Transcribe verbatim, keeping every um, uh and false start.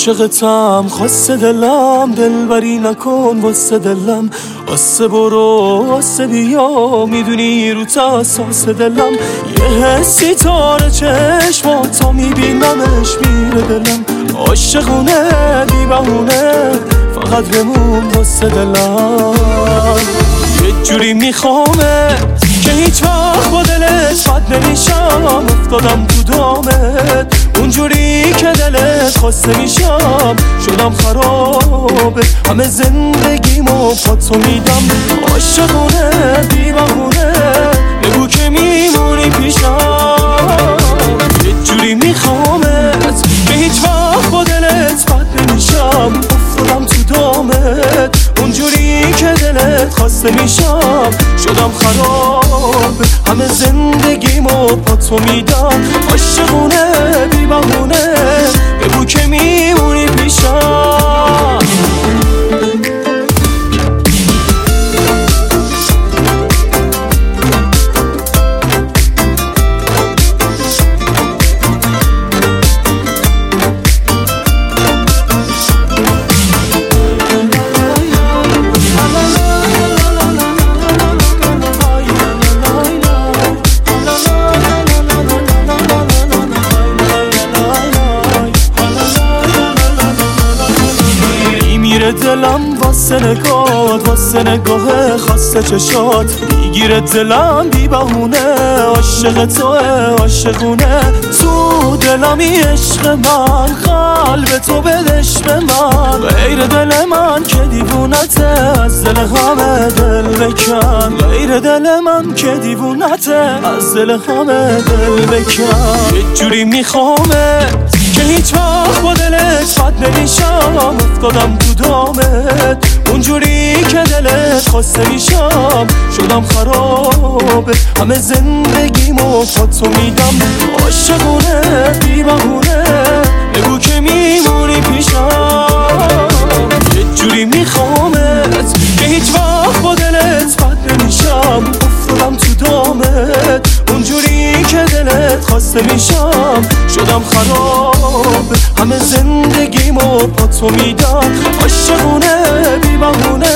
عاشقتم خاصه دلم، دلبری نکن واسه دلم، آسه برو آسه بیا، میدونی رو تا اساس دلم یه حسی تاره چشماتا میبینمش میره دلم، عاشقونه بی بهونه فقط بمون واسه دلم. یه جوری میخوامه که هیچ وقت با دلت بد نمیشم، افتادم تو دامت اونجوری که دلت خواسته میشم، شدم خرابه همه زندگیمو پاتو میدم، عاشقونه بی بهونه بگو که میمونی پیشم. یه جوری میخوامت که هیچ وقت با دلت بد نمیشم، افتادم تو دامت اونجوری که دلت خواسته میشم، شدم خراب همه زندگیمو پاتو میدم، عاشقونه بی بهونه بگو که میمونی پیشم. دلم واسه نگات، واسه نگاه خاصه چشات میگیره دلم بی بهونه، عاشق توه عاشقونه تو دلمی عشق من، قلب تو بدش به من، غیر دل من که دیوونته از دل همه دل بکن، غیر دل من که دیوونته از دل همه دل بکن. یه جوری میخوامه که هیچ وقت با دلت بد نمیشم، افتادم تو دامت اونجوری که دلت خواسته میشم، شدم خرابه همه زندگیمو پاتو میدم، عاشقونه بی بهونه بگو که میمونی پیشم. یه جوری میخوامت که هیچ وقت با دلت بد نمیشم، افتادم تو دامت اونجوری که دلت خواسته میشم، شدم خراب همه زندگیمو پاتو میدم، عاشقونه بی بهونه